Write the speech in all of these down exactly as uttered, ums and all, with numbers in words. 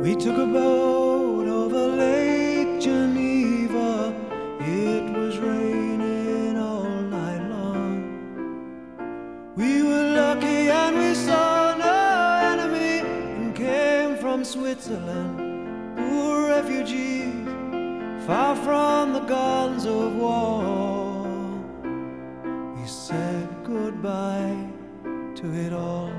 We took a boat over Lake Geneva. It was raining all night long. We were lucky and we saw no enemy, and came from Switzerland, poor refugees, far from the guns of war. We said goodbye to it all.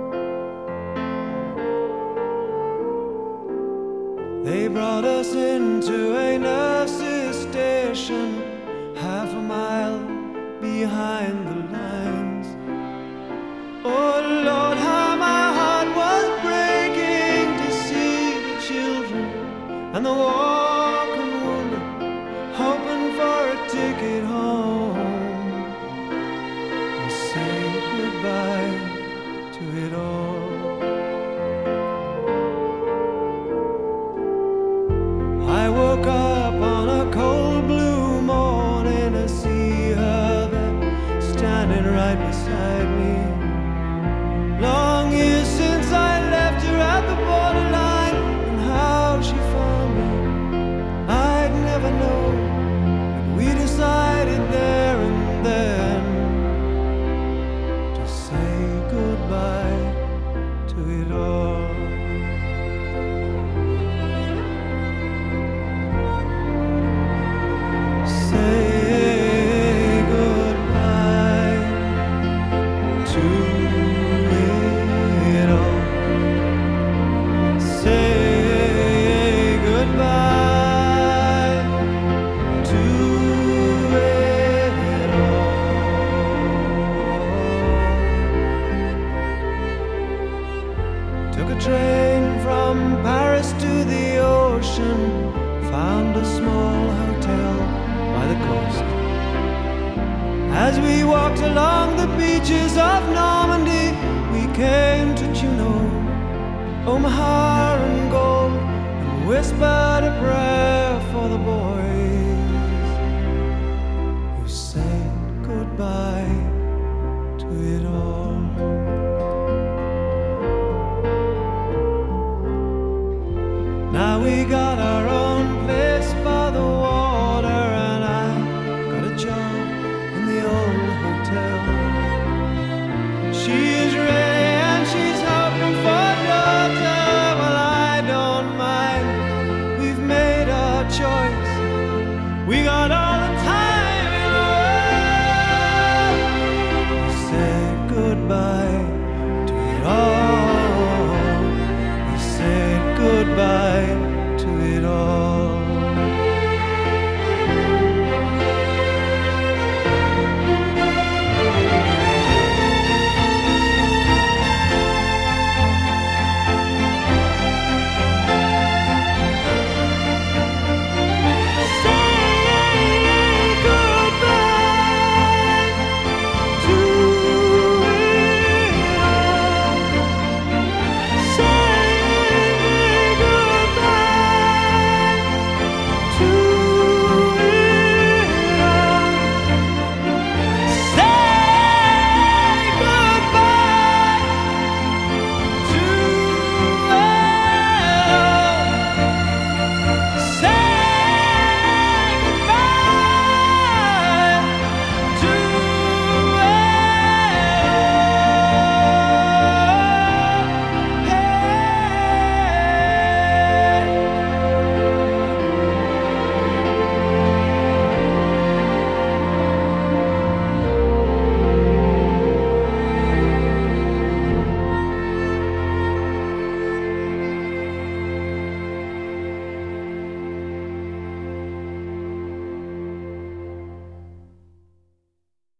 They brought us into a nurse's station, half a mile behind the lines. Oh Lord, how my heart was breaking to see the children and the walking woman hoping for a ticket home. We say goodbye to it all. I woke up on a cold blue morning to see her there, standing right beside me. Long years since I left her at the borderline, and how she found me I'd never know. But we decided there and then to say goodbye to it all. Took a train from Paris to the ocean, found a small hotel by the coast. As we walked along the beaches of Normandy, we came to Juneau, Omaha and Gold, and whispered a prayer for the boys who said goodbye to it all. Now we got our own place by the water, and I got a job in the old hotel. She is ready and she's hoping for daughter. Well, I don't mind, we've made our choice. We got